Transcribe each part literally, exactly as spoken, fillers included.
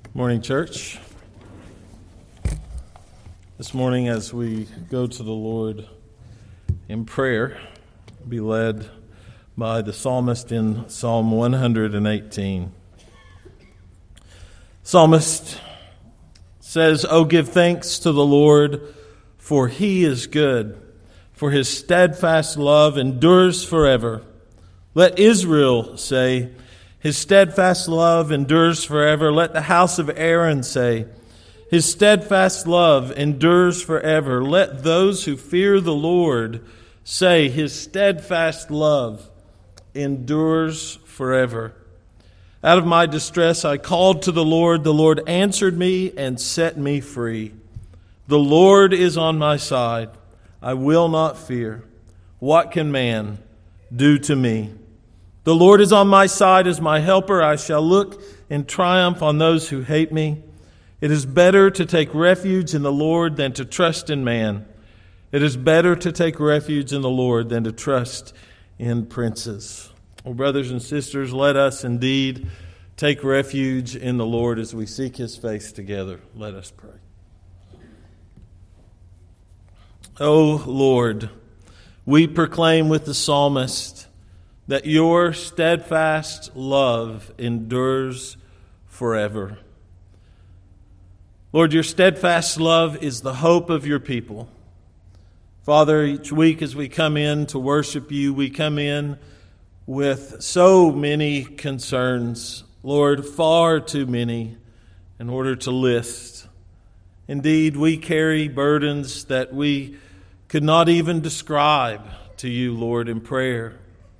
Morning, church. This morning, as we go to the Lord in prayer, be led by the psalmist in Psalm one hundred eighteen. Psalmist says, "Oh, give thanks to the Lord, for he is good, for his steadfast love endures forever. Let Israel say, his steadfast love endures forever. Let the house of Aaron say, his steadfast love endures forever. Let those who fear the Lord say, his steadfast love endures forever. Out of my distress I called to the Lord. The Lord answered me and set me free. The Lord is on my side. I will not fear. What can man do to me? The Lord is on my side as my helper. I shall look in triumph on those who hate me. It is better to take refuge in the Lord than to trust in man. It is better to take refuge in the Lord than to trust in princes." Well, brothers and sisters, let us indeed take refuge in the Lord as we seek his face together. Let us pray. O Lord, we proclaim with the psalmist that your steadfast love endures forever. Lord, your steadfast love is the hope of your people. Father, each week as we come in to worship you, we come in with so many concerns. Lord, far too many in order to list. Indeed, we carry burdens that we could not even describe to you, Lord, in prayer.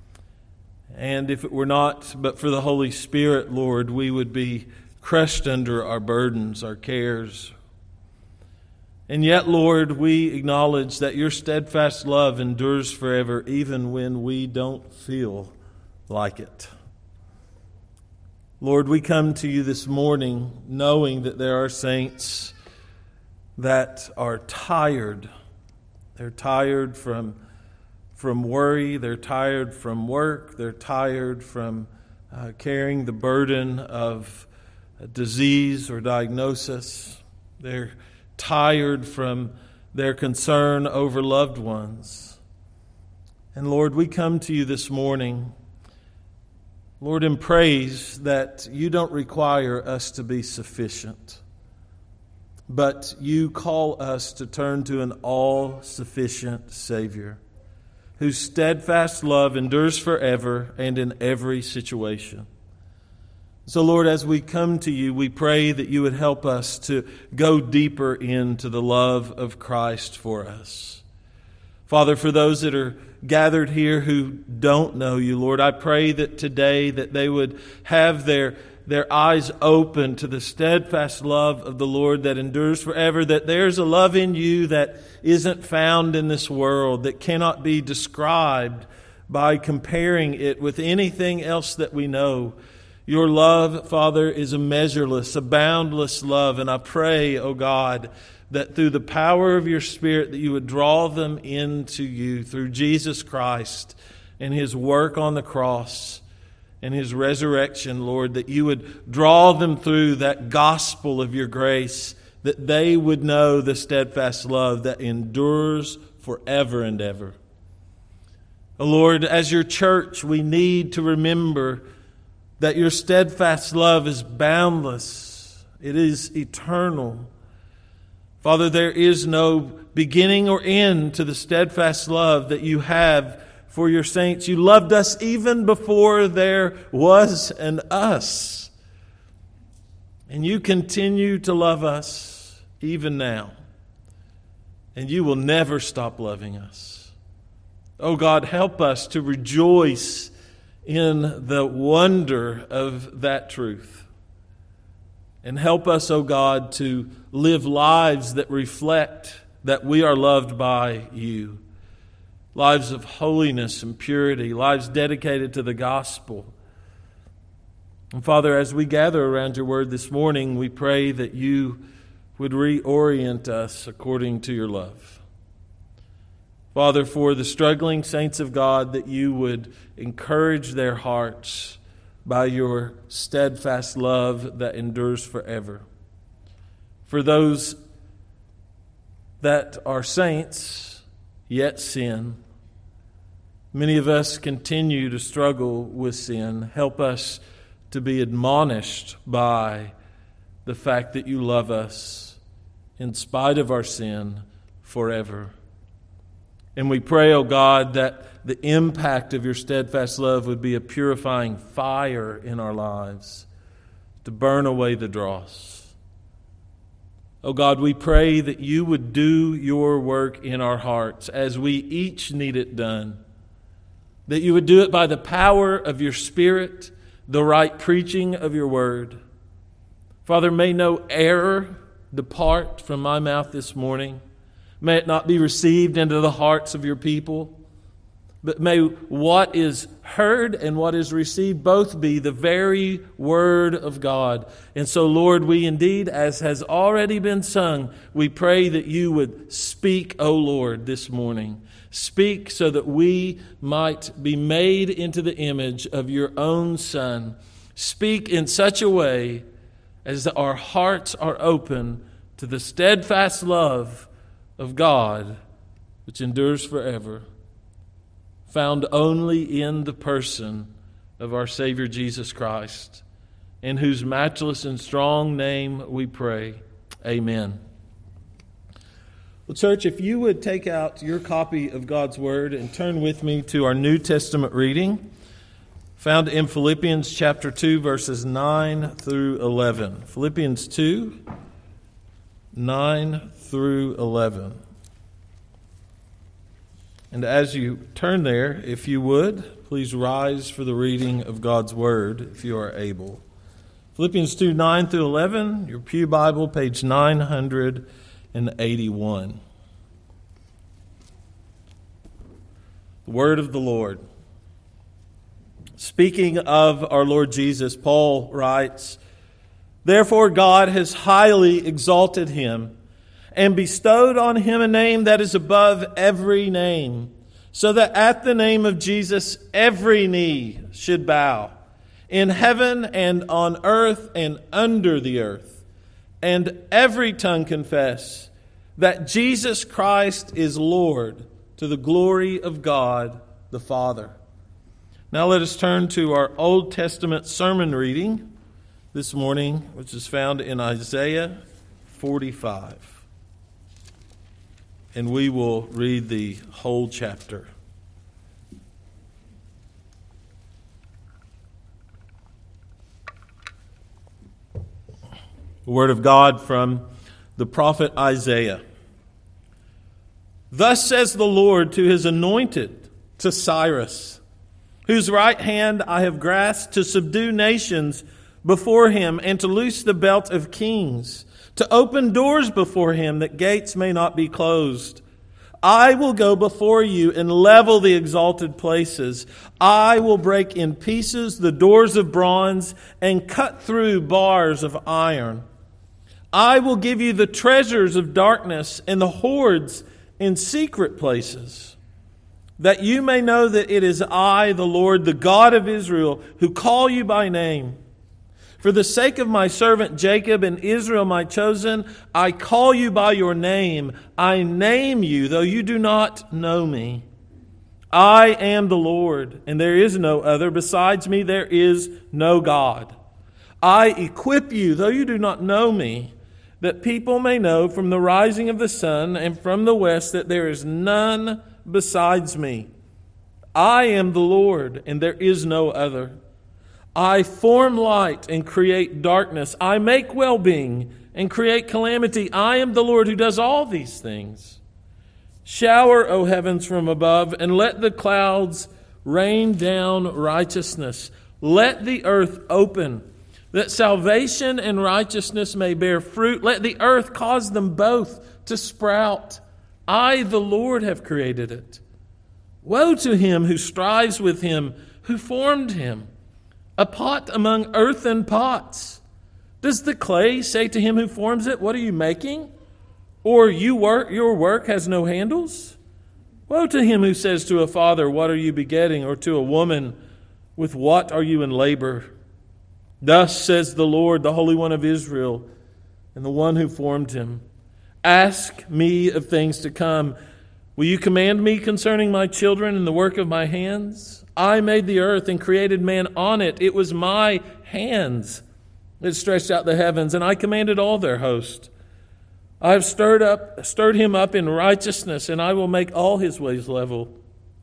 And if it were not but for the Holy Spirit, Lord, we would be crushed under our burdens, our cares. And yet, Lord, we acknowledge that your steadfast love endures forever, even when we don't feel like it. Lord, we come to you this morning knowing that there are saints that are tired. They're tired from From worry, they're tired from work, they're tired from uh, carrying the burden of a disease or diagnosis. They're tired from their concern over loved ones. And Lord, we come to you this morning, Lord, in praise that you don't require us to be sufficient, but you call us to turn to an all-sufficient Savior, whose steadfast love endures forever and in every situation. So, Lord, as we come to you, we pray that you would help us to go deeper into the love of Christ for us. Father, for those that are gathered here who don't know you, Lord, I pray that today that they would have their their eyes open to the steadfast love of the Lord that endures forever, that there's a love in you that isn't found in this world, that cannot be described by comparing it with anything else that we know. Your love, Father, is a measureless, a boundless love, and I pray, O God, that through the power of your Spirit that you would draw them into you through Jesus Christ and his work on the cross and his resurrection, Lord, that you would draw them through that gospel of your grace, that they would know the steadfast love that endures forever and ever. Oh Lord, as your church, we need to remember that your steadfast love is boundless. It is eternal. Father, there is no beginning or end to the steadfast love that you have for your saints. You loved us even before there was an us. And you continue to love us even now. And you will never stop loving us. Oh God, help us to rejoice in the wonder of that truth. And help us, oh God, to live lives that reflect that we are loved by you. Lives of holiness and purity, lives dedicated to the gospel. And Father, as we gather around your word this morning, we pray that you would reorient us according to your love. Father, for the struggling saints of God, that you would encourage their hearts. by your steadfast love that endures forever. For those that are saints, yet sin, many of us continue to struggle with sin. Help us to be admonished by the fact that you love us in spite of our sin forever. And we pray, O God, that the impact of your steadfast love would be a purifying fire in our lives to burn away the dross. O God, we pray that you would do your work in our hearts as we each need it done. That you would do it by the power of your Spirit, the right preaching of your word. Father, may no error depart from my mouth this morning. May it not be received into the hearts of your people. But may what is heard and what is received both be the very word of God. And so, Lord, we indeed, as has already been sung, we pray that you would speak, O Lord, this morning. Speak so that we might be made into the image of your own Son. Speak in such a way as our hearts are open to the steadfast love of God, which endures forever, found only in the person of our Savior Jesus Christ, in whose matchless and strong name we pray. Amen. Well, church, if you would take out your copy of God's Word and turn with me to our New Testament reading, found in Philippians chapter two, verses nine through eleven. Philippians two, nine through eleven. And as you turn there, if you would, please rise for the reading of God's Word, if you are able. Philippians two, nine through eleven, your Pew Bible, page nine hundred eighty-one. The Word of the Lord. Speaking of our Lord Jesus, Paul writes, "Therefore God has highly exalted him and bestowed on him a name that is above every name, so that at the name of Jesus every knee should bow, in heaven and on earth and under the earth, and every tongue confess that Jesus Christ is Lord, to the glory of God the Father." Now let us turn to our Old Testament sermon reading this morning, which is found in Isaiah forty-five. And we will read the whole chapter. The word of God from the prophet Isaiah. "Thus says the Lord to his anointed, to Cyrus, whose right hand I have grasped to subdue nations before him and to loose the belt of kings, to open doors before him that gates may not be closed. I will go before you and level the exalted places. I will break in pieces the doors of bronze and cut through bars of iron. I will give you the treasures of darkness and the hoards in secret places, that you may know that it is I, the Lord, the God of Israel, who call you by name. For the sake of my servant Jacob and Israel, my chosen, I call you by your name. I name you, though you do not know me. I am the Lord, and there is no other. Besides me, there is no God. I equip you, though you do not know me, that people may know from the rising of the sun and from the west that there is none besides me. I am the Lord, and there is no other. I form light and create darkness. I make well-being and create calamity. I am the Lord who does all these things. Shower, O heavens, from above, and let the clouds rain down righteousness. Let the earth open, that salvation and righteousness may bear fruit. Let the earth cause them both to sprout. I, the Lord, have created it. Woe to him who strives with him, who formed him. A pot among earthen pots. Does the clay say to him who forms it, what are you making? Or you work, your work has no handles? Woe to him who says to a father, what are you begetting? Or to a woman, With what are you in labor? Thus says the Lord, the Holy One of Israel, and the one who formed him. Ask me of things to come. Will you command me concerning my children and the work of my hands? I made the earth and created man on it. It was my hands that stretched out the heavens, and I commanded all their host. I have stirred up, stirred him up in righteousness, and I will make all his ways level.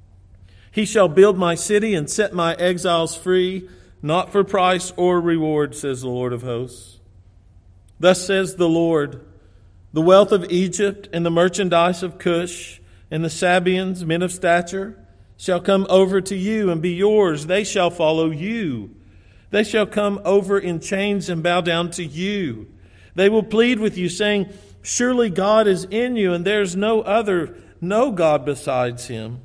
He shall build my city and set my exiles free, not for price or reward, says the Lord of hosts. Thus says the Lord, the wealth of Egypt and the merchandise of Cush and the Sabaeans, men of stature, shall come over to you and be yours. They shall follow you. They shall come over in chains and bow down to you. They will plead with you, saying, surely God is in you, and there is no other, no God besides him.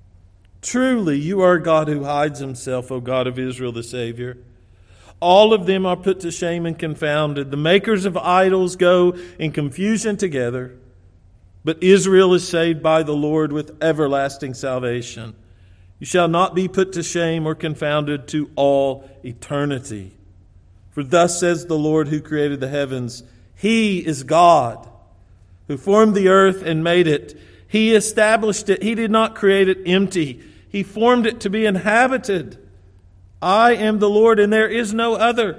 Truly, you are a God who hides himself, O God of Israel, the Savior. All of them are put to shame and confounded. The makers of idols go in confusion together. But Israel is saved by the Lord with everlasting salvation. You shall not be put to shame or confounded to all eternity. For thus says the Lord who created the heavens, He is God, who formed the earth and made it. He established it. He did not create it empty. He formed it to be inhabited. I am the Lord, and there is no other.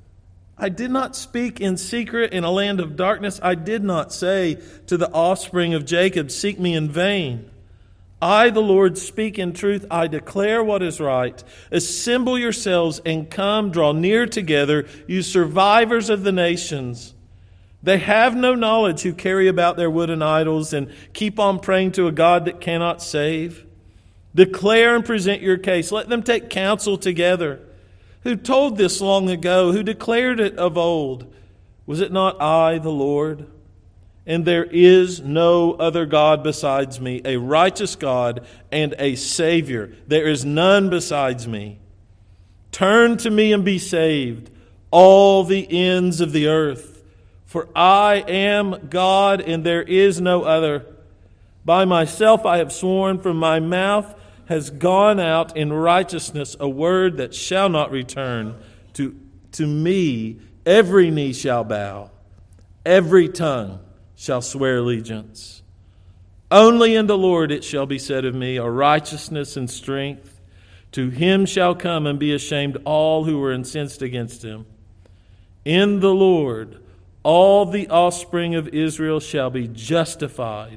I did not speak in secret in a land of darkness. I did not say to the offspring of Jacob, seek me in vain. I, the Lord, speak in truth. I declare what is right. Assemble yourselves and come, draw near together, you survivors of the nations. They have no knowledge who carry about their wooden idols and keep on praying to a God that cannot save. Declare and present your case. Let them take counsel together. Who told this long ago? Who declared it of old? Was it not I, the Lord? And there is no other God besides me, a righteous God and a Savior. There is none besides me. Turn to me and be saved, all the ends of the earth. For I am God and there is no other. By myself I have sworn, from my mouth has gone out in righteousness a word that shall not return. To, to me every knee shall bow, every tongue shall swear allegiance. Only in the Lord it shall be said of me, are righteousness and strength. To him shall come and be ashamed all who were incensed against him. In the Lord all the offspring of Israel shall be justified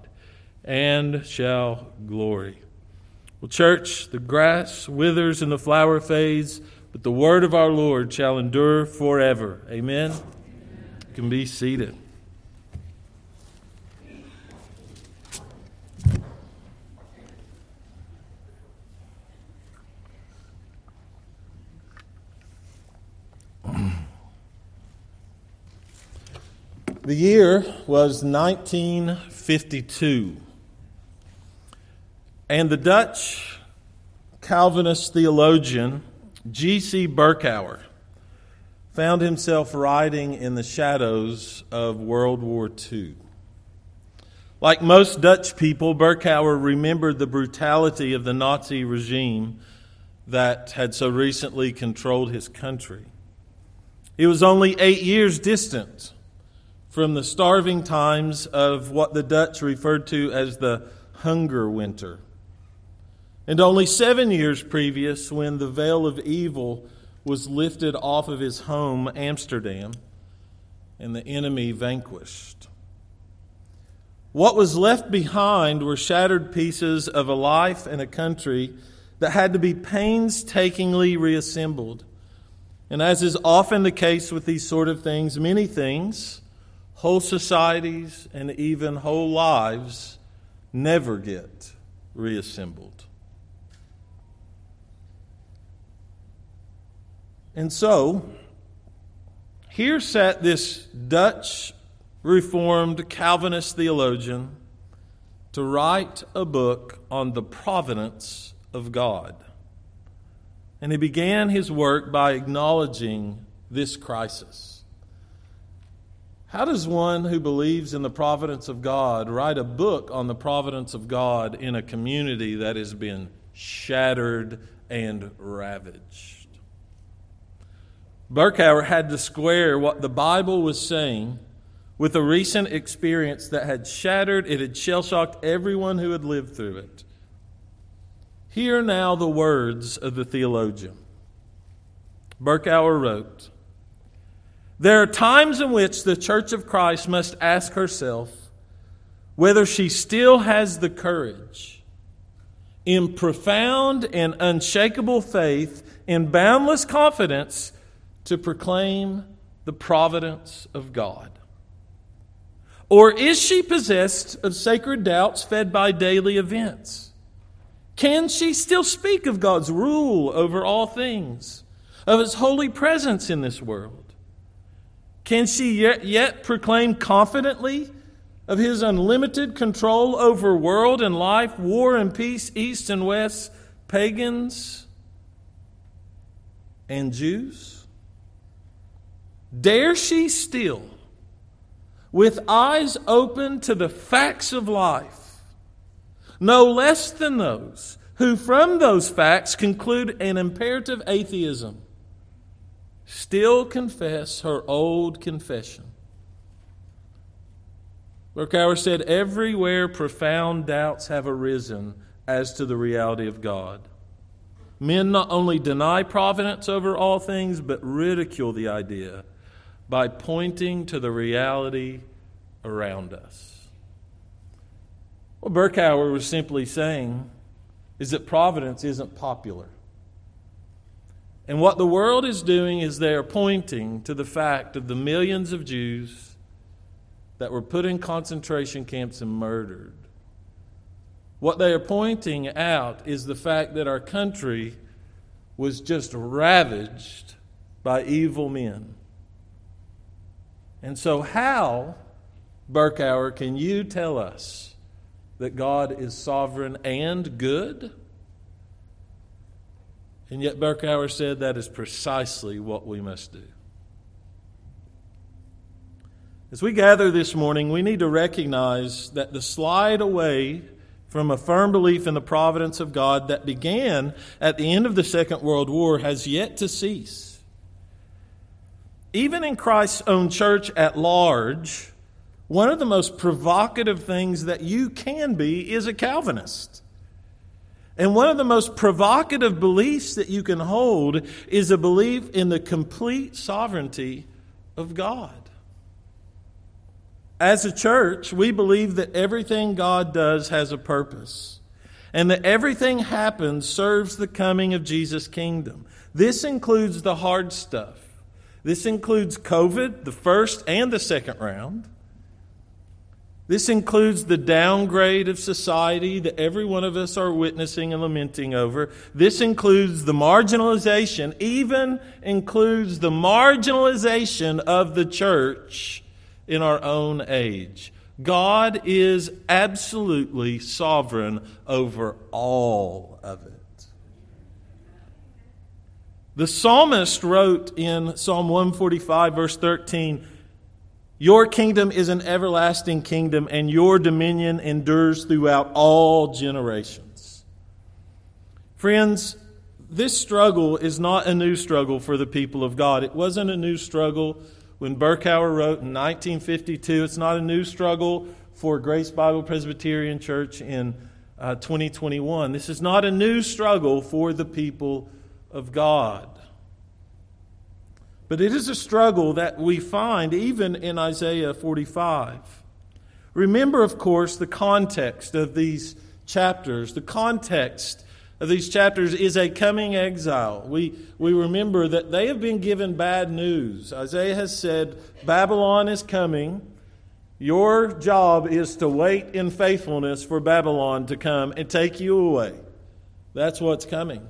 and shall glory. Well, church, the grass withers and the flower fades, but the word of our Lord shall endure forever. Amen? You can be seated. The year was nineteen fifty-two, and the Dutch Calvinist theologian G C Berkouwer found himself riding in the shadows of World War Two. Like most Dutch people, Berkouwer remembered the brutality of the Nazi regime that had so recently controlled his country. He was only eight years distant from the starving times of what the Dutch referred to as the hunger winter, and only seven years previous when the veil of evil was lifted off of his home, Amsterdam, and the enemy vanquished. What was left behind were shattered pieces of a life and a country that had to be painstakingly reassembled. And as is often the case with these sort of things, many things, whole societies and even whole lives, never get reassembled. And so, here sat this Dutch Reformed Calvinist theologian to write a book on the providence of God. And he began his work by acknowledging this crisis. How does one who believes in the providence of God write a book on the providence of God in a community that has been shattered and ravaged. Berkouwer had to square what the Bible was saying with a recent experience that had shattered, it had shell-shocked everyone who had lived through it. Hear now the words of the theologian. Berkouwer wrote, "There are times in which the Church of Christ must ask herself whether she still has the courage, in profound and unshakable faith, in boundless confidence, to proclaim the providence of God. Or is she possessed of sacred doubts fed by daily events? Can she still speak of God's rule over all things, of His holy presence in this world? Can she yet, yet proclaim confidently of His unlimited control over world and life, war and peace, east and west, pagans and Jews? Dare she still, with eyes open to the facts of life, no less than those who from those facts conclude an imperative atheism, still confess her old confession?" Berkouwer said, "Everywhere profound doubts have arisen as to the reality of God. Men not only deny providence over all things, but ridicule the idea by pointing to the reality around us." What Berkouwer was simply saying is that providence isn't popular. And what the world is doing is they are pointing to the fact of the millions of Jews that were put in concentration camps and murdered. What they are pointing out is the fact that our country was just ravaged by evil men. And so how, Berkouwer, can you tell us that God is sovereign and good? And yet Berkouwer said that is precisely what we must do. As we gather this morning, we need to recognize that the slide away from a firm belief in the providence of God that began at the end of the Second World War has yet to cease. Even in Christ's own church at large, one of the most provocative things that you can be is a Calvinist. And one of the most provocative beliefs that you can hold is a belief in the complete sovereignty of God. As a church, we believe that everything God does has a purpose, and that everything happens serves the coming of Jesus' kingdom. This includes the hard stuff. This includes COVID, the first and the second round. This includes the downgrade of society that every one of us are witnessing and lamenting over. This includes the marginalization, even includes the marginalization of the church in our own age. God is absolutely sovereign over all of it. The psalmist wrote in Psalm one forty-five, verse thirteen, "Your kingdom is an everlasting kingdom, and your dominion endures throughout all generations." Friends, this struggle is not a new struggle for the people of God. It wasn't a new struggle when Berkouwer wrote in nineteen fifty-two. It's not a new struggle for Grace Bible Presbyterian Church in uh, twenty twenty-one. This is not a new struggle for the people of God. But it is a struggle that we find even in Isaiah forty-five. Remember, of course, the context of these chapters. The context of these chapters is a coming exile. We, we remember that they have been given bad news. Isaiah has said, Babylon is coming. Your job is to wait in faithfulness for Babylon to come and take you away. That's what's coming.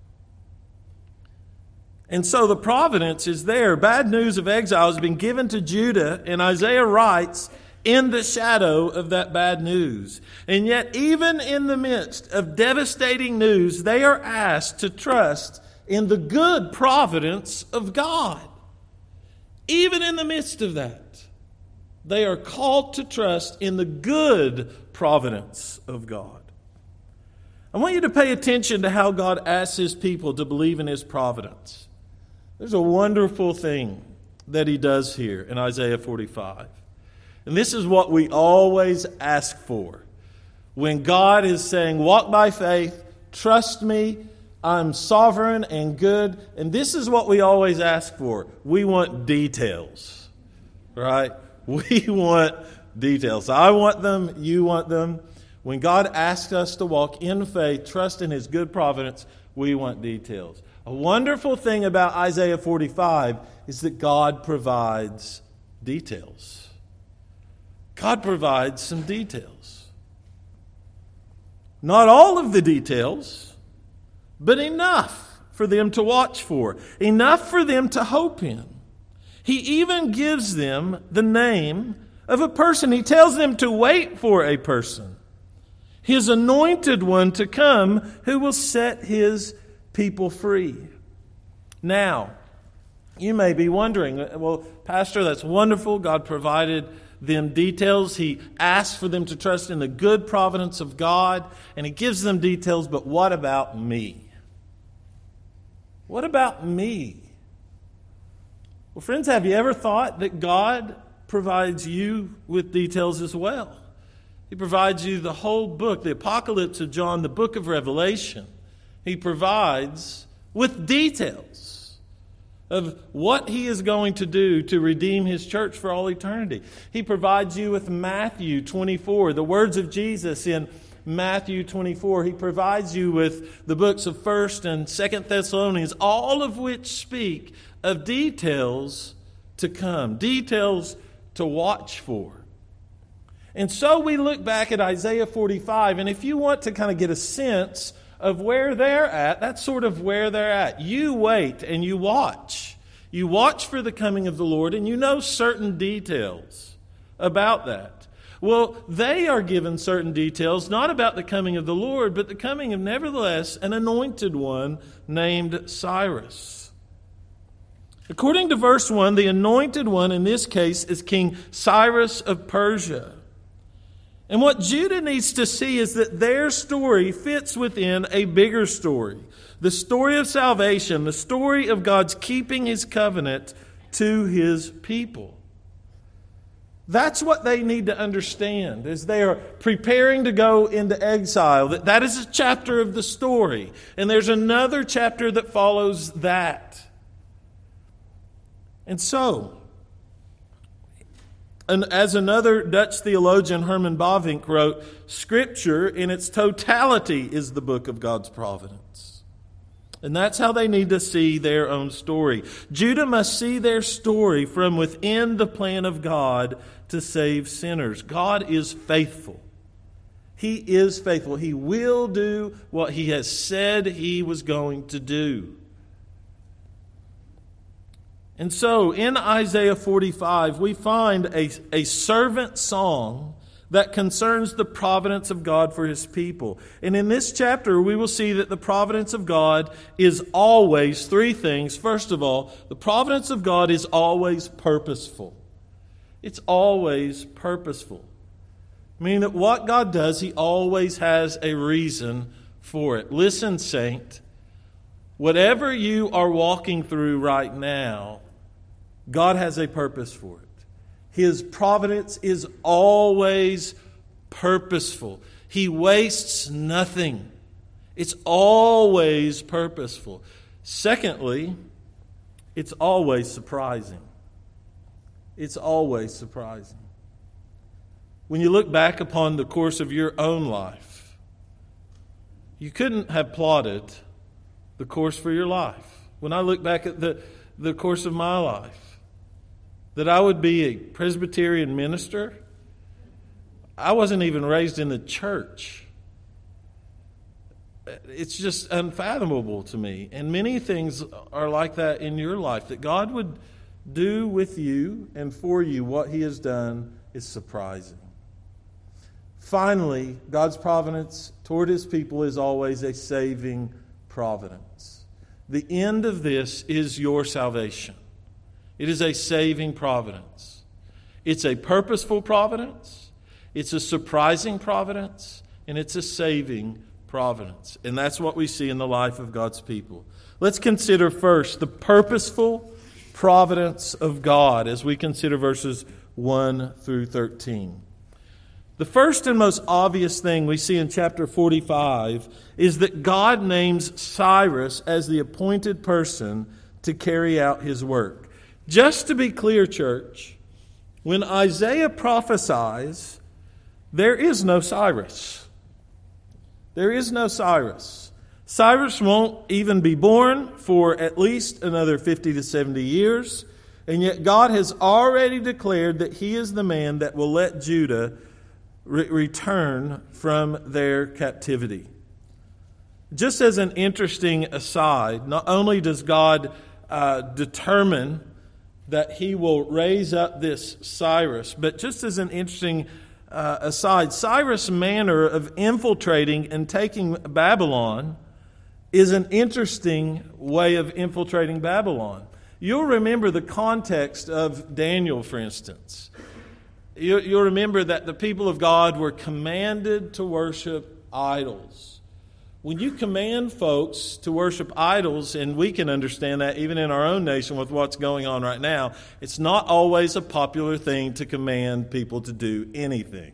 And so the providence is there. Bad news of exile has been given to Judah, and Isaiah writes in the shadow of that bad news. And yet, even in the midst of devastating news, they are asked to trust in the good providence of God. Even in the midst of that, they are called to trust in the good providence of God. I want you to pay attention to how God asks His people to believe in His providence. There's a wonderful thing that He does here in Isaiah forty-five. And this is what we always ask for. When God is saying, walk by faith, trust me, I'm sovereign and good. And this is what we always ask for. We want details, right? We want details. I want them, you want them. When God asks us to walk in faith, trust in His good providence, we want details. A wonderful thing about Isaiah forty-five is that God provides details. God provides some details. Not all of the details, but enough for them to watch for. Enough for them to hope in. He even gives them the name of a person. He tells them to wait for a person. His anointed one to come who will set His people free. Now, you may be wondering, well, Pastor, that's wonderful. God provided them details. He asks for them to trust in the good providence of God, and He gives them details, but what about me? What about me? Well, friends, have you ever thought that God provides you with details as well? He provides you the whole book, the Apocalypse of John, the book of Revelation. He provides with details of what He is going to do to redeem His church for all eternity. He provides you with Matthew twenty-four, the words of Jesus in Matthew twenty-four. He provides you with the books of First and Second Thessalonians, all of which speak of details to come, details to watch for. And so we look back at Isaiah forty-five, and if you want to kind of get a sense of where they're at, that's sort of where they're at. You wait and you watch. You watch for the coming of the Lord, and you know certain details about that. Well, they are given certain details, not about the coming of the Lord, but the coming of, nevertheless, an anointed one named Cyrus. According to verse one, the anointed one in this case is King Cyrus of Persia. And what Judah needs to see is that their story fits within a bigger story. The story of salvation, the story of God's keeping His covenant to His people. That's what they need to understand as they are preparing to go into exile. That, that is a chapter of the story. And there's another chapter that follows that. And so, and as another Dutch theologian, Herman Bavinck, wrote, Scripture in its totality is the book of God's providence. And that's how they need to see their own story. Judah must see their story from within the plan of God to save sinners. God is faithful. He is faithful. He will do what He has said He was going to do. And so in Isaiah forty-five, we find a, a servant song that concerns the providence of God for His people. And in this chapter, we will see that the providence of God is always three things. First of all, the providence of God is always purposeful. It's always purposeful. Meaning that what God does, He always has a reason for it. Listen, saint, whatever you are walking through right now, God has a purpose for it. His providence is always purposeful. He wastes nothing. It's always purposeful. Secondly, it's always surprising. It's always surprising. When you look back upon the course of your own life, you couldn't have plotted the course for your life. When I look back at the, the course of my life, that I would be a Presbyterian minister, I wasn't even raised in the church. It's just unfathomable to me. And many things are like that in your life. That God would do with you and for you what He has done is surprising. Finally, God's providence toward His people is always a saving providence. The end of this is your salvation. It is a saving providence. It's a purposeful providence. It's a surprising providence. And it's a saving providence. And that's what we see in the life of God's people. Let's consider first the purposeful providence of God as we consider verses one through thirteen. The first and most obvious thing we see in chapter forty-five is that God names Cyrus as the appointed person to carry out his work. Just to be clear, church, when Isaiah prophesies, there is no Cyrus. There is no Cyrus. Cyrus won't even be born for at least another fifty to seventy years, and yet God has already declared that he is the man that will let Judah re- return from their captivity. Just as an interesting aside, not only does God uh, determine that he will raise up this Cyrus, but just as an interesting uh, aside, Cyrus' manner of infiltrating and taking Babylon is an interesting way of infiltrating Babylon. You'll remember the context of Daniel, for instance. You, you'll remember that the people of God were commanded to worship idols. When you command folks to worship idols, and we can understand that even in our own nation with what's going on right now, it's not always a popular thing to command people to do anything.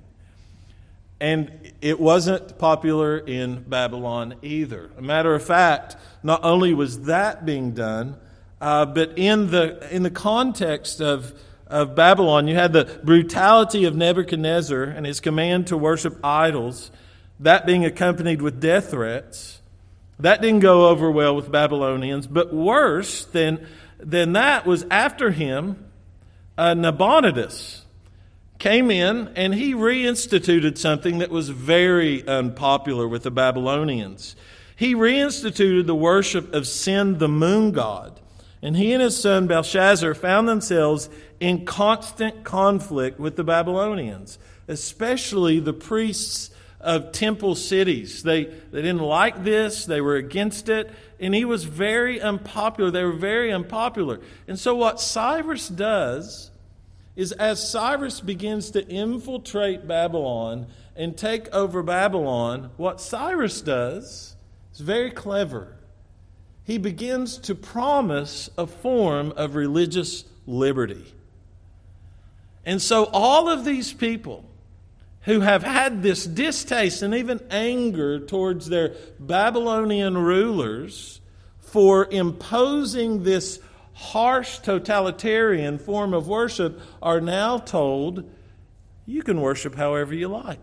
And it wasn't popular in Babylon either. A matter of fact, not only was that being done, uh, but in the in the context of, of Babylon, you had the brutality of Nebuchadnezzar and his command to worship idols, that being accompanied with death threats. That didn't go over well with Babylonians. But worse than, than that was after him, uh, Nabonidus came in and he reinstituted something that was very unpopular with the Babylonians. He reinstituted the worship of Sin, the moon god. And he and his son Belshazzar found themselves in constant conflict with the Babylonians, especially the priests of temple cities. They, they didn't like this. They were against it. And he was very unpopular. They were very unpopular. And so what Cyrus does is, as Cyrus begins to infiltrate Babylon and take over Babylon, what Cyrus does is very clever. He begins to promise a form of religious liberty. And so all of these people who have had this distaste and even anger towards their Babylonian rulers for imposing this harsh totalitarian form of worship are now told, you can worship however you like.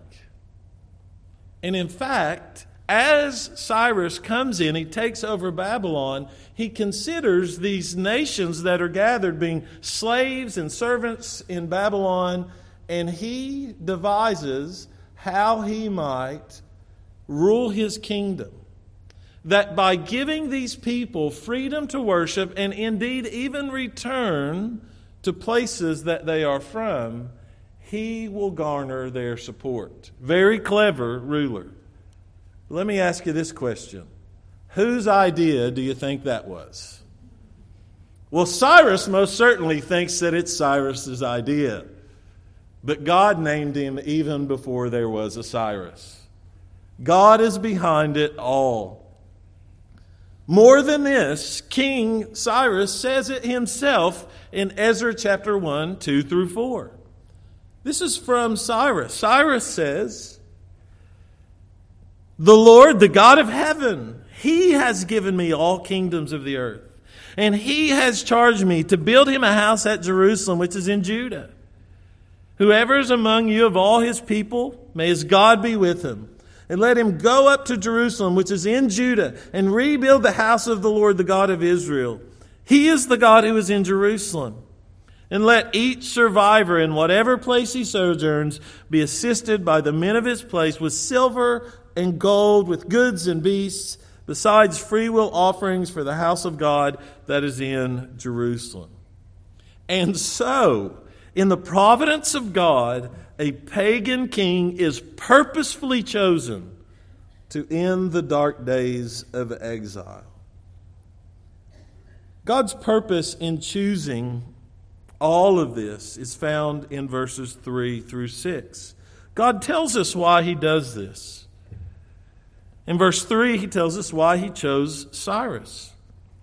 And in fact, as Cyrus comes in, he takes over Babylon, he considers these nations that are gathered being slaves and servants in Babylon, and he devises how he might rule his kingdom. That by giving these people freedom to worship and indeed even return to places that they are from, he will garner their support. Very clever ruler. Let me ask you this question. Whose idea do you think that was? Well, Cyrus most certainly thinks that it's Cyrus's idea. But God named him even before there was a Cyrus. God is behind it all. More than this, King Cyrus says it himself in Ezra chapter one, two through four. This is from Cyrus. Cyrus says, "The Lord, the God of heaven, He has given me all kingdoms of the earth, and He has charged me to build Him a house at Jerusalem, which is in Judah. Whoever is among you of all His people, may His God be with him. And let him go up to Jerusalem, which is in Judah, and rebuild the house of the Lord, the God of Israel. He is the God who is in Jerusalem. And let each survivor in whatever place he sojourns be assisted by the men of his place with silver and gold, with goods and beasts, besides freewill offerings for the house of God that is in Jerusalem." And so, in the providence of God, a pagan king is purposefully chosen to end the dark days of exile. God's purpose in choosing all of this is found in verses three through six. God tells us why He does this. In verse three, he tells us why he chose Cyrus.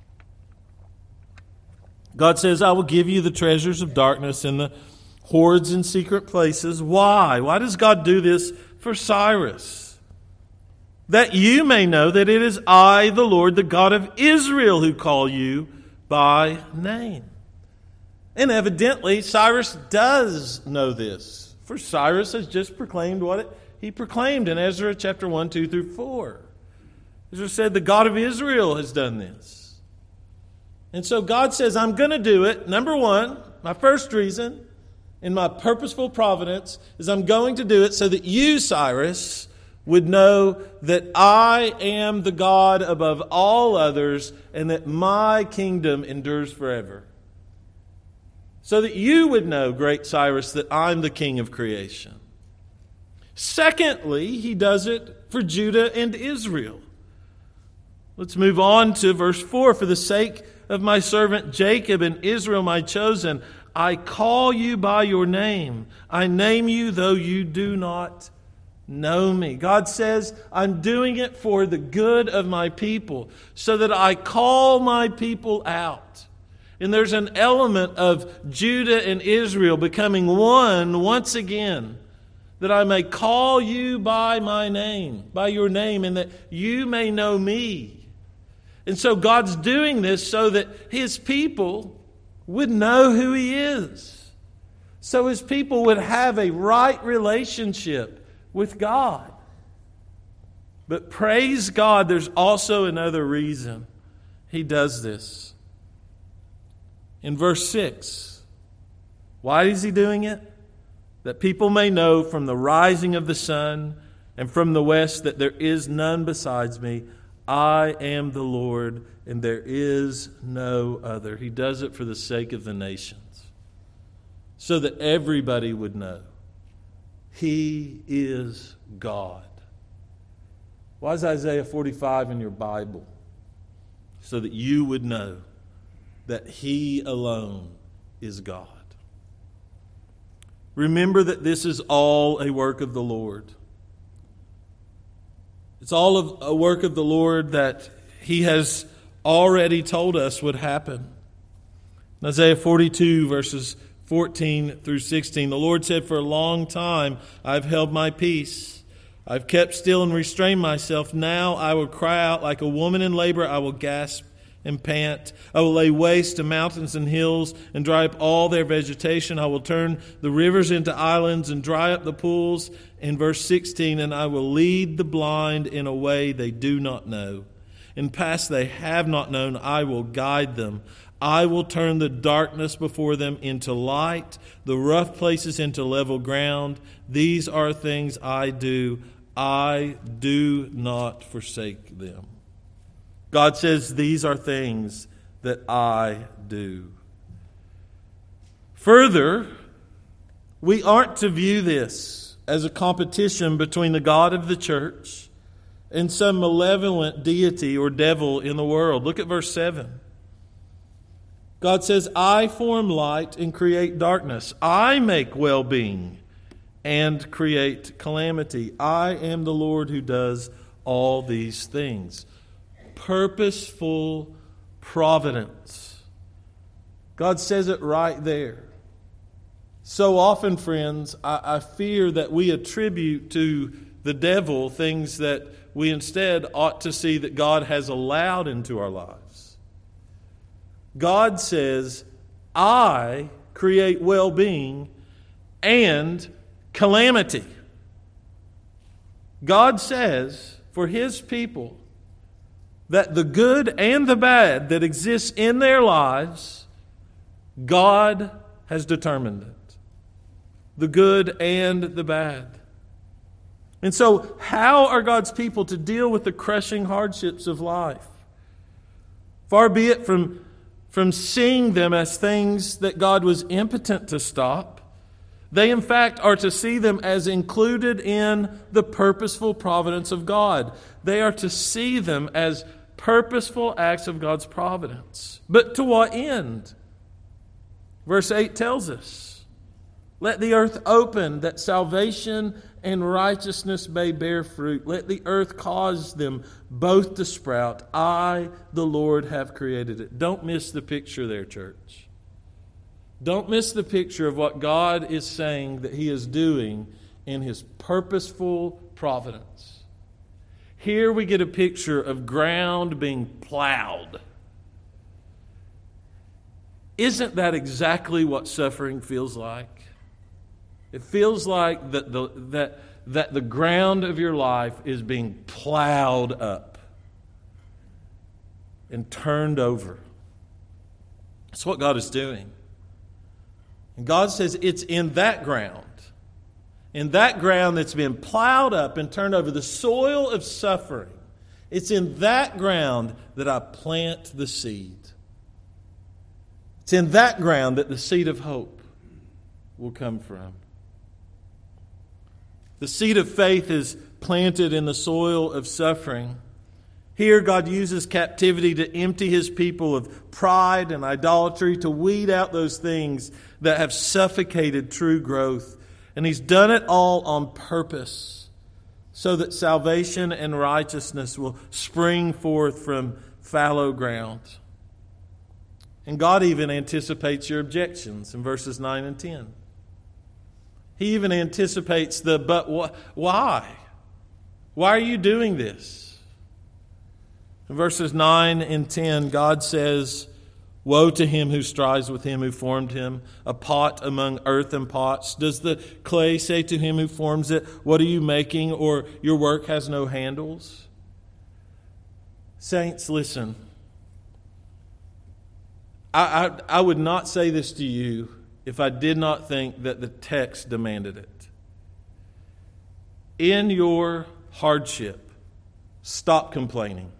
God says, I will give you the treasures of darkness and the hoards in secret places. Why? Why does God do this for Cyrus? That you may know that it is I, the Lord, the God of Israel, who call you by name. And evidently, Cyrus does know this. For Cyrus has just proclaimed what it, he proclaimed in Ezra chapter one, two through four. Ezra said, the God of Israel has done this. And so God says, I'm going to do it. Number one, my first reason in my purposeful providence is I'm going to do it so that you, Cyrus, would know that I am the God above all others and that my kingdom endures forever. So that you would know, great Cyrus, that I'm the king of creation. Secondly, he does it for Judah and Israel. Let's move on to verse four. For the sake of my servant Jacob and Israel, my chosen, I call you by your name. I name you though you do not know me. God says, I'm doing it for the good of my people, so that I call my people out. And there's an element of Judah and Israel becoming one once again, that I may call you by my name, by your name, and that you may know me. And so God's doing this so that His people would know who He is. So His people would have a right relationship with God. But praise God, there's also another reason He does this. In verse six, why is He doing it? That people may know from the rising of the sun and from the west that there is none besides me. I am the Lord, and there is no other. He does it for the sake of the nations, so that everybody would know He is God. Why is Isaiah forty-five in your Bible? So that you would know that He alone is God. Remember that this is all a work of the Lord. It's all of a work of the Lord that He has already told us would happen. In Isaiah forty-two, verses fourteen through sixteen, the Lord said, for a long time I've held my peace. I've kept still and restrained myself. Now I will cry out like a woman in labor. I will gasp and pant. I will lay waste to mountains and hills and dry up all their vegetation. I will turn the rivers into islands and dry up the pools. In verse sixteen, and I will lead the blind in a way they do not know. In paths they have not known, I will guide them. I will turn the darkness before them into light, the rough places into level ground. These are things I do. I do not forsake them. God says these are things that I do. Further, we aren't to view this as a competition between the God of the church and some malevolent deity or devil in the world. Look at verse seven. God says, I form light and create darkness. I make well-being and create calamity. I am the Lord who does all these things. Purposeful providence. God says it right there. So often, friends, I, I fear that we attribute to the devil things that we instead ought to see that God has allowed into our lives. God says, I create well-being and calamity. God says for His people that the good and the bad that exists in their lives, God has determined it. The good and the bad. And so, how are God's people to deal with the crushing hardships of life? Far be it from, from seeing them as things that God was impotent to stop. They, in fact, are to see them as included in the purposeful providence of God. They are to see them as purposeful acts of God's providence. But to what end? Verse eight tells us. Let the earth open, that salvation and righteousness may bear fruit. Let the earth cause them both to sprout. I, the Lord, have created it. Don't miss the picture there, church. Don't miss the picture of what God is saying that He is doing in His purposeful providence. Here we get a picture of ground being plowed. Isn't that exactly what suffering feels like? It feels like that the, that, that the ground of your life is being plowed up and turned over. That's what God is doing. And God says it's in that ground, in that ground that's been plowed up and turned over, the soil of suffering, it's in that ground that I plant the seed. It's in that ground that the seed of hope will come from. The seed of faith is planted in the soil of suffering. Here, God uses captivity to empty His people of pride and idolatry, to weed out those things that have suffocated true growth. And He's done it all on purpose, so that salvation and righteousness will spring forth from fallow ground. And God even anticipates your objections in verses nine and ten. He even anticipates the, but wh- why? Why are you doing this? In verses nine and ten, God says, woe to him who strives with him who formed him, a pot among earthen pots. Does the clay say to him who forms it, what are you making? Or your work has no handles? Saints, listen. I, I, I would not say this to you if I did not think that the text demanded it. In your hardship, stop complaining.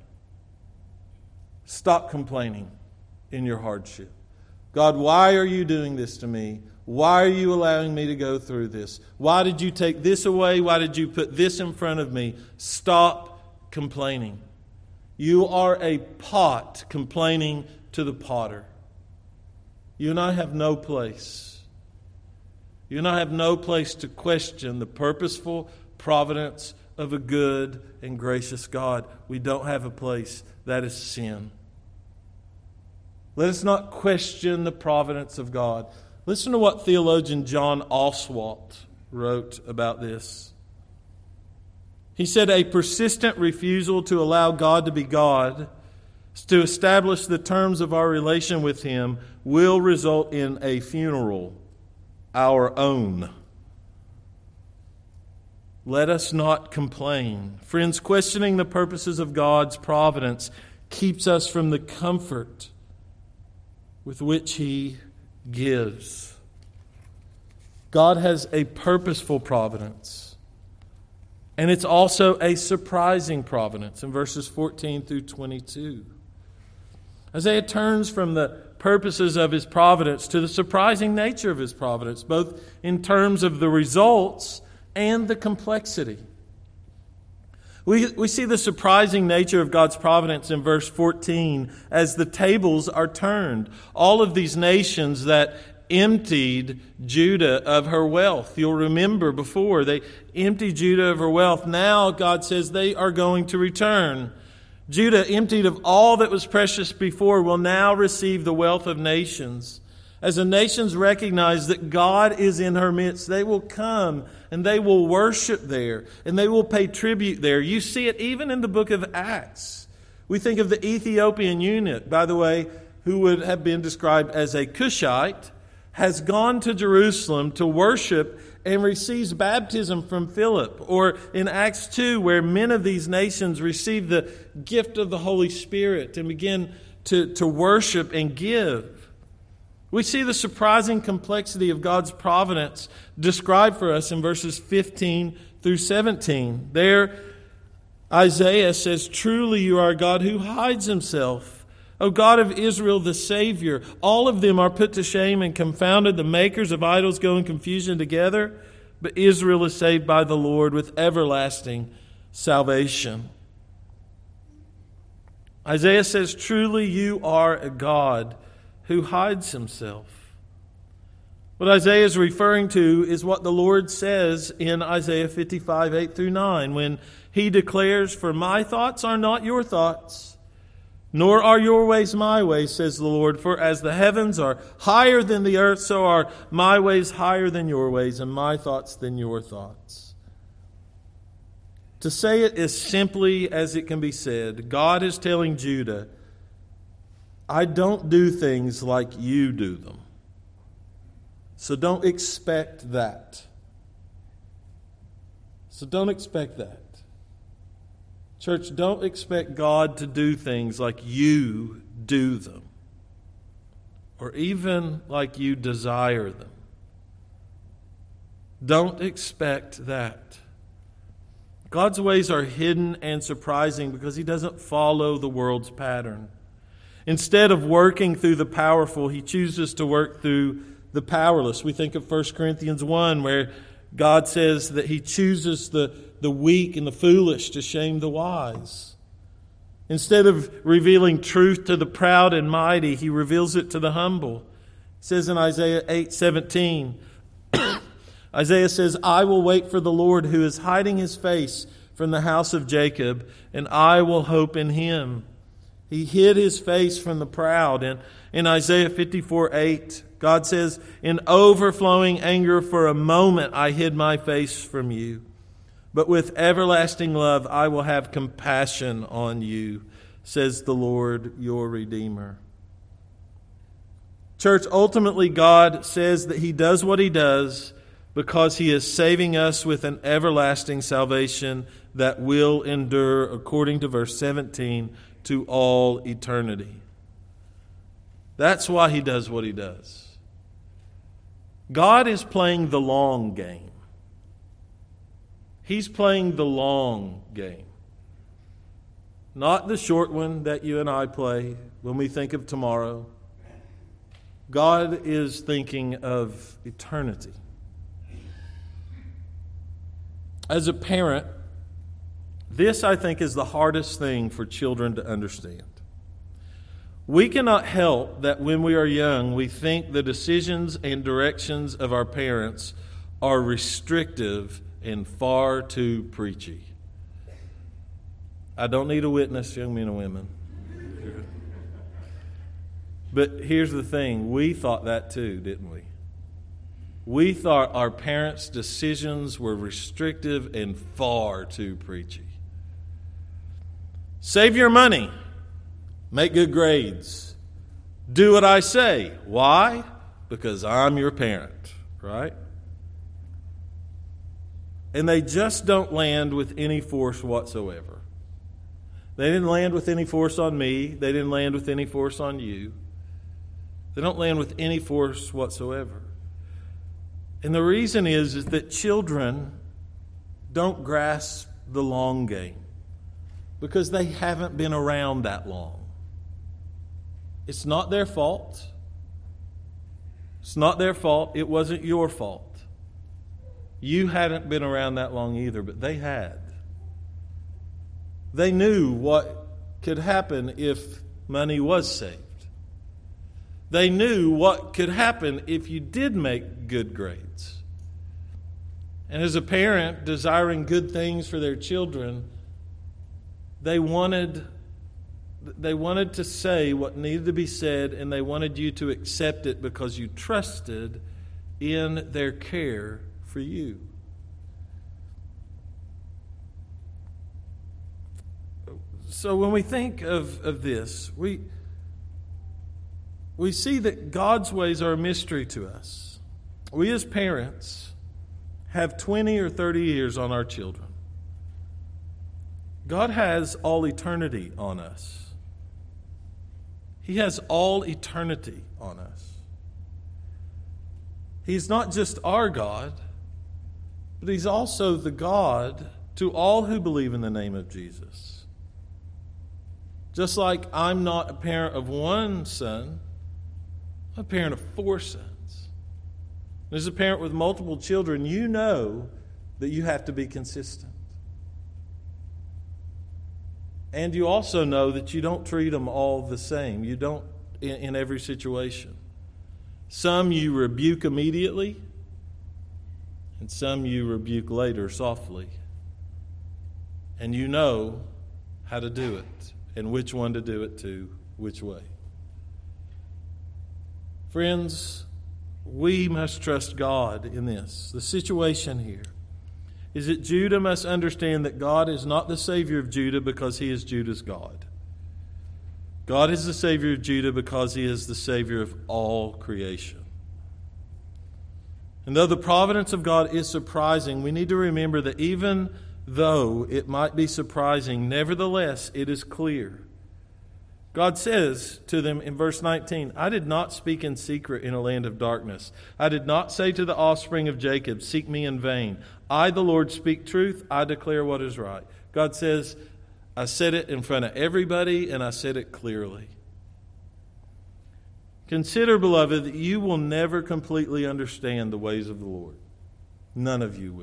Stop complaining in your hardship. God, why are you doing this to me? Why are you allowing me to go through this? Why did you take this away? Why did you put this in front of me? Stop complaining. You are a pot complaining to the potter. You and I have no place. You and I have no place to question the purposeful providence of a good and gracious God. We don't have a place. That is sin. Let us not question the providence of God. Listen to what theologian John Oswalt wrote about this. He said, a persistent refusal to allow God to be God, to establish the terms of our relation with Him, will result in a funeral, our own. Let us not complain. Friends, questioning the purposes of God's providence keeps us from the comfort with which He gives. God has a purposeful providence, and it's also a surprising providence in verses fourteen through twenty-two. Isaiah turns from the purposes of His providence to the surprising nature of His providence, both in terms of the results and the complexity. We, we see the surprising nature of God's providence in verse fourteen as the tables are turned. All of these nations that emptied Judah of her wealth. You'll remember before, they emptied Judah of her wealth. Now God says they are going to return. Judah, emptied of all that was precious before, will now receive the wealth of nations. As the nations recognize that God is in her midst, they will come and they will worship there and they will pay tribute there. You see it even in the book of Acts. We think of the Ethiopian eunuch, by the way, who would have been described as a Cushite, has gone to Jerusalem to worship and receives baptism from Philip. Or in Acts two, where men of these nations receive the gift of the Holy Spirit and begin to, to worship and give. We see the surprising complexity of God's providence described for us in verses fifteen through seventeen. There, Isaiah says, truly you are a God who hides Himself. O God of Israel, the Savior, all of them are put to shame and confounded. The makers of idols go in confusion together. But Israel is saved by the Lord with everlasting salvation. Isaiah says, truly you are a God who hides Himself. What Isaiah is referring to is what the Lord says in Isaiah fifty-five, eight through nine, when he declares, "For my thoughts are not your thoughts, nor are your ways my ways, says the Lord. For as the heavens are higher than the earth, so are my ways higher than your ways, and my thoughts than your thoughts." To say it as simply as it can be said, God is telling Judah, I don't do things like you do them. So don't expect that. So don't expect that. Church, don't expect God to do things like you do them, or even like you desire them. Don't expect that. God's ways are hidden and surprising because He doesn't follow the world's pattern. Instead of working through the powerful, He chooses to work through the powerless. We think of First Corinthians one, where God says that He chooses the, the weak and the foolish to shame the wise. Instead of revealing truth to the proud and mighty, He reveals it to the humble. It says in Isaiah eight seventeen, Isaiah says, I will wait for the Lord who is hiding His face from the house of Jacob, and I will hope in Him. He hid His face from the proud. And in Isaiah fifty-four eight, God says, in overflowing anger for a moment I hid my face from you. But with everlasting love I will have compassion on you, says the Lord your Redeemer. Church, ultimately God says that He does what He does because He is saving us with an everlasting salvation that will endure, according to verse seventeen, to all eternity. That's why He does what He does. God is playing the long game. He's playing the long game. Not the short one that you and I play when we think of tomorrow. God is thinking of eternity. As a parent, this, I think, is the hardest thing for children to understand. We cannot help that when we are young, we think the decisions and directions of our parents are restrictive and far too preachy. I don't need a witness, young men and women. But here's the thing, we thought that too, didn't we? We thought our parents' decisions were restrictive and far too preachy. Save your money. Make good grades. Do what I say. Why? Because I'm your parent, right? And they just don't land with any force whatsoever. They didn't land with any force on me. They didn't land with any force on you. They don't land with any force whatsoever. And the reason is, is that children don't grasp the long game because they haven't been around that long. It's not their fault. It's not their fault. It wasn't your fault. You hadn't been around that long either, but they had. They knew what could happen if money was saved. They knew what could happen if you did make good grades. And as a parent desiring good things for their children, they wanted they wanted to say what needed to be said, and they wanted you to accept it because you trusted in their care for you. So when we think of, of this, we we see that God's ways are a mystery to us. We as parents have twenty or thirty years on our children. God has all eternity on us. He has all eternity on us. He's not just our God, but He's also the God to all who believe in the name of Jesus. Just like I'm not a parent of one son, I'm a parent of four sons. As a parent with multiple children, you know that you have to be consistent. And you also know that you don't treat them all the same. You don't in, in every situation. Some you rebuke immediately, and some you rebuke later softly. And you know how to do it, and which one to do it to, which way. Friends, we must trust God in this. The situation here is that Judah must understand that God is not the Savior of Judah because He is Judah's God. God is the Savior of Judah because He is the Savior of all creation. And though the providence of God is surprising, we need to remember that even though it might be surprising, nevertheless it is clear. God says to them in verse nineteen, I did not speak in secret in a land of darkness. I did not say to the offspring of Jacob, seek me in vain. I, the Lord, speak truth. I declare what is right. God says, I said it in front of everybody, and I said it clearly. Consider, beloved, that you will never completely understand the ways of the Lord. None of you will.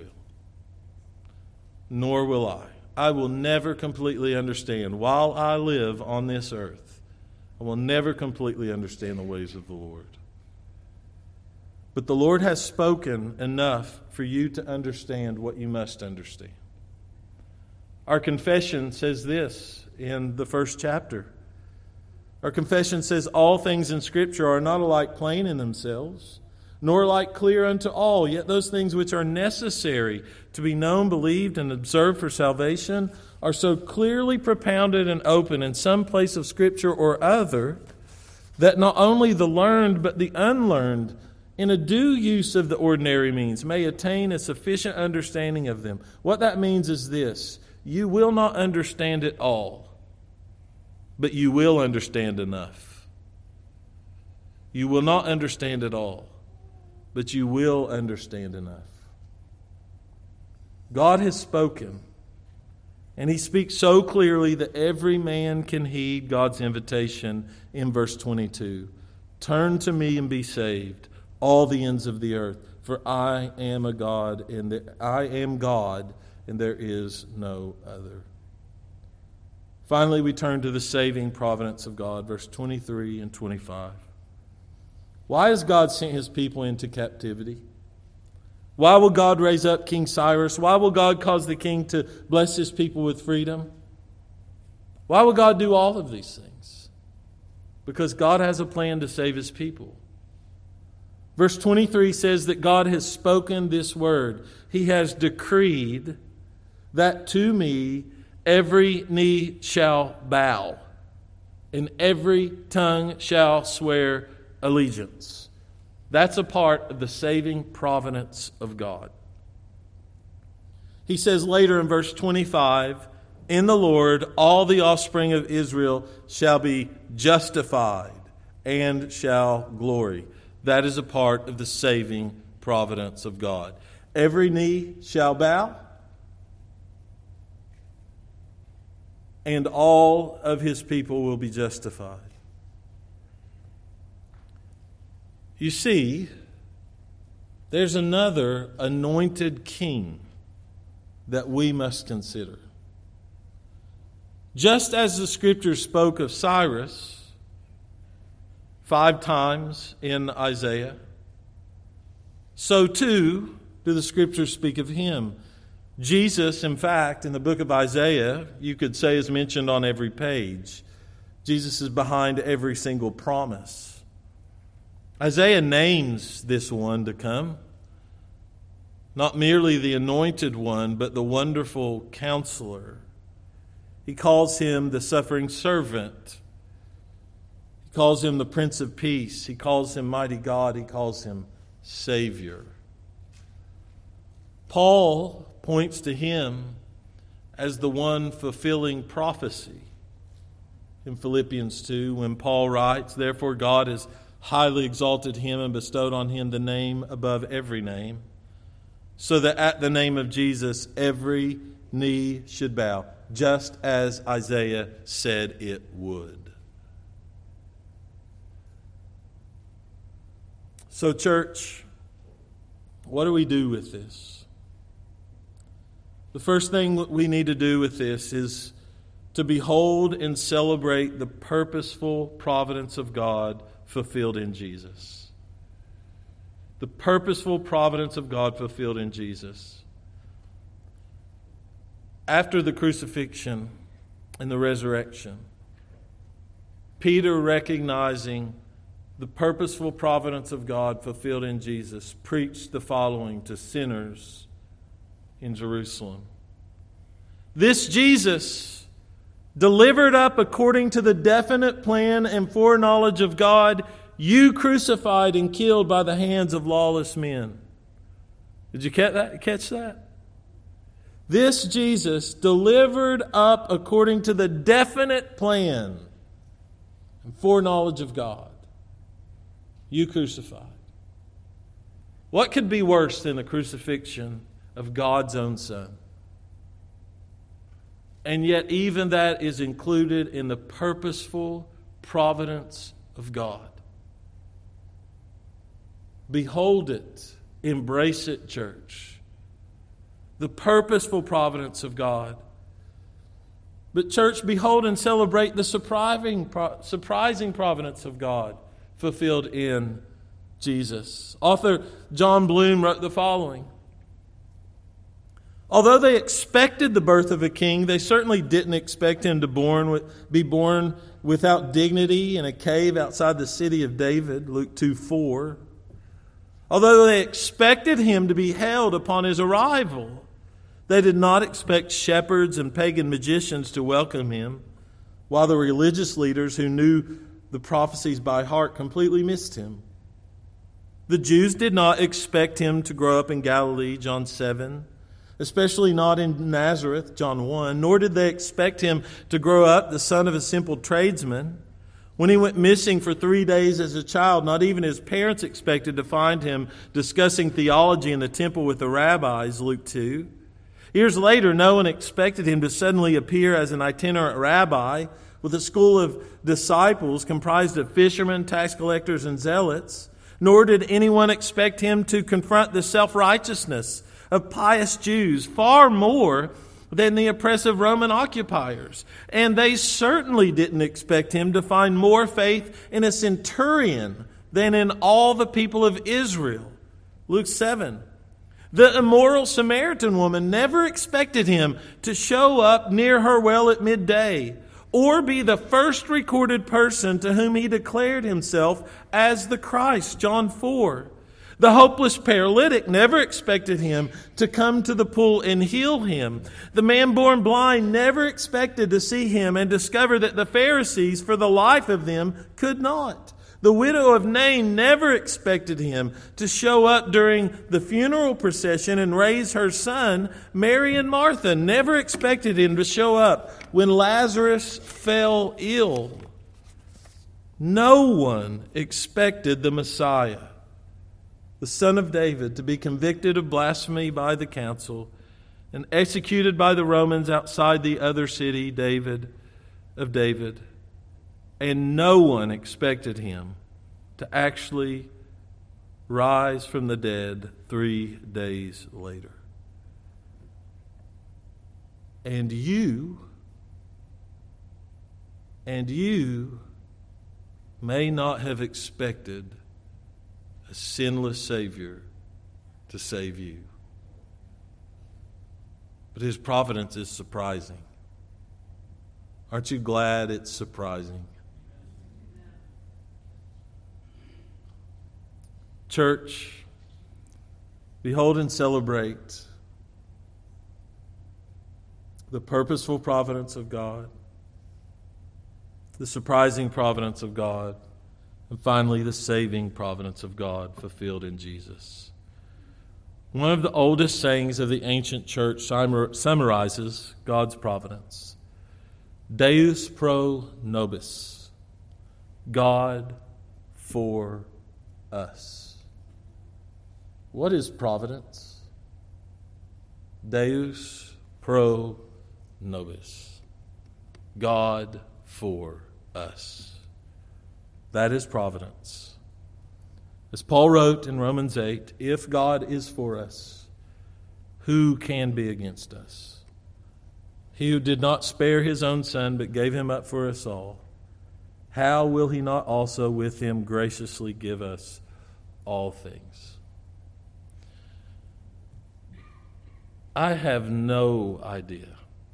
Nor will I. I will never completely understand. While I live on this earth, I will never completely understand the ways of the Lord. But the Lord has spoken enough for you to understand what you must understand. Our confession says this in the first chapter. Our confession says, all things in Scripture are not alike plain in themselves, nor alike clear unto all. Yet those things which are necessary to be known, believed, and observed for salvation are so clearly propounded and open in some place of Scripture or other, that not only the learned but the unlearned, in a due use of the ordinary means, may attain a sufficient understanding of them. What that means is this: you will not understand it all, but you will understand enough. You will not understand it all, but you will understand enough. God has spoken, and He speaks so clearly that every man can heed God's invitation in verse twenty-two. Turn to me and be saved, all the ends of the earth, for I am a God, and the, I am God, and there is no other. Finally, we turn to the saving providence of God, verse twenty-three and twenty-five. Why has God sent His people into captivity? Why will God raise up King Cyrus? Why will God cause the king to bless His people with freedom? Why will God do all of these things? Because God has a plan to save His people. Verse twenty-three says that God has spoken this word. He has decreed that to me every knee shall bow, and every tongue shall swear allegiance. That's a part of the saving providence of God. He says later in verse twenty-five, in the Lord all the offspring of Israel shall be justified and shall glory. That is a part of the saving providence of God. Every knee shall bow, and all of His people will be justified. You see, there's another anointed king that we must consider. Just as the Scripture spoke of Cyrus five times in Isaiah, so too do the Scriptures speak of Him. Jesus, in fact, in the book of Isaiah, you could say is mentioned on every page. Jesus is behind every single promise. Isaiah names this one to come, not merely the anointed one, but the wonderful counselor. He calls Him the suffering servant. He calls Him the Prince of Peace. He calls Him mighty God. He calls Him Savior. Paul points to Him as the one fulfilling prophecy in Philippians two, when Paul writes, therefore God has highly exalted Him and bestowed on Him the name above every name, so that at the name of Jesus every knee should bow, just as Isaiah said it would. So, church, what do we do with this? The first thing we need to do with this is to behold and celebrate the purposeful providence of God fulfilled in Jesus. The purposeful providence of God fulfilled in Jesus. After the crucifixion and the resurrection, Peter, recognizing the purposeful providence of God fulfilled in Jesus, preached the following to sinners in Jerusalem. This Jesus, delivered up according to the definite plan and foreknowledge of God, you crucified and killed by the hands of lawless men. Did you catch that? Catch that? This Jesus, delivered up according to the definite plan and foreknowledge of God, you crucified. What could be worse than the crucifixion of God's own Son? And yet even that is included in the purposeful providence of God. Behold it. Embrace it, church. The purposeful providence of God. But church, behold and celebrate the surprising, surprising providence of God fulfilled in Jesus. Author John Bloom wrote the following. Although they expected the birth of a king, they certainly didn't expect him to born, be born without dignity in a cave outside the city of David, Luke two four. Although they expected him to be hailed upon his arrival, they did not expect shepherds and pagan magicians to welcome him, while the religious leaders who knew the prophecies by heart completely missed him. The Jews did not expect him to grow up in Galilee, John seven, especially not in Nazareth, John one, nor did they expect him to grow up the son of a simple tradesman. When he went missing for three days as a child, not even his parents expected to find him discussing theology in the temple with the rabbis, Luke two. Years later, no one expected him to suddenly appear as an itinerant rabbi with a school of disciples comprised of fishermen, tax collectors, and zealots. Nor did anyone expect him to confront the self-righteousness of pious Jews far more than the oppressive Roman occupiers. And they certainly didn't expect him to find more faith in a centurion than in all the people of Israel. Luke seven. The immoral Samaritan woman never expected him to show up near her well at midday or be the first recorded person to whom he declared himself as the Christ, John four. The hopeless paralytic never expected him to come to the pool and heal him. The man born blind never expected to see him and discover that the Pharisees, for the life of them, could not. The widow of Nain never expected him to show up during the funeral procession and raise her son. Mary and Martha never expected him to show up when Lazarus fell ill. No one expected the Messiah, the Son of David, to be convicted of blasphemy by the council and executed by the Romans outside the other city, David of David. And no one expected him to actually rise from the dead three days later. And you, and you may not have expected a sinless Savior to save you. But His providence is surprising. Aren't you glad it's surprising? Church, behold and celebrate the purposeful providence of God, the surprising providence of God, and finally the saving providence of God fulfilled in Jesus. One of the oldest sayings of the ancient church summarizes God's providence. Deus pro nobis. God for us. What is providence? Deus pro nobis. God for us. That is providence. As Paul wrote in Romans eight, if God is for us, who can be against us? He who did not spare his own Son, but gave him up for us all, how will he not also with him graciously give us all things? I have no idea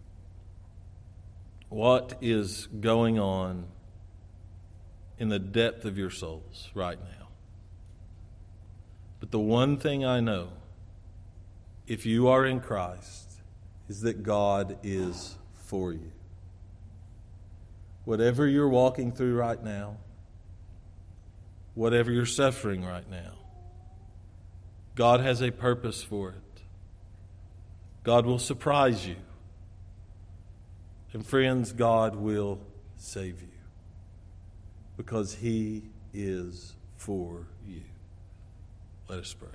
what is going on in the depth of your souls right now. But the one thing I know, if you are in Christ, is that God is for you. Whatever you're walking through right now, whatever you're suffering right now, God has a purpose for it. God will surprise you. And friends, God will save you because He is for you. Let us pray.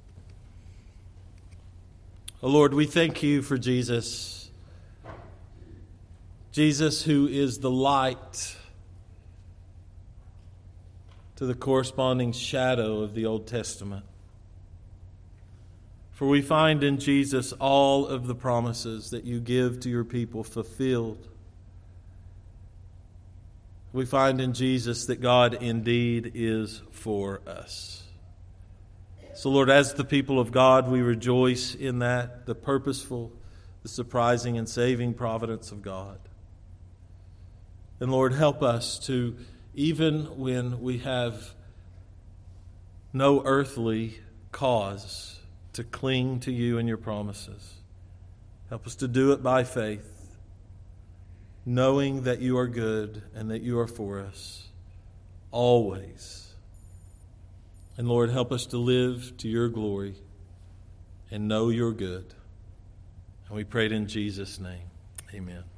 Oh Lord, we thank you for Jesus. Jesus, who is the light to the corresponding shadow of the Old Testament. For we find in Jesus all of the promises that you give to your people fulfilled. We find in Jesus that God indeed is for us. So Lord, as the people of God, we rejoice in that, the purposeful, the surprising and saving providence of God. And Lord, help us to, even when we have no earthly cause to cling to you and your promises, help us to do it by faith, knowing that you are good and that you are for us always. And Lord, help us to live to your glory and know your good. And we pray it in Jesus' name. Amen.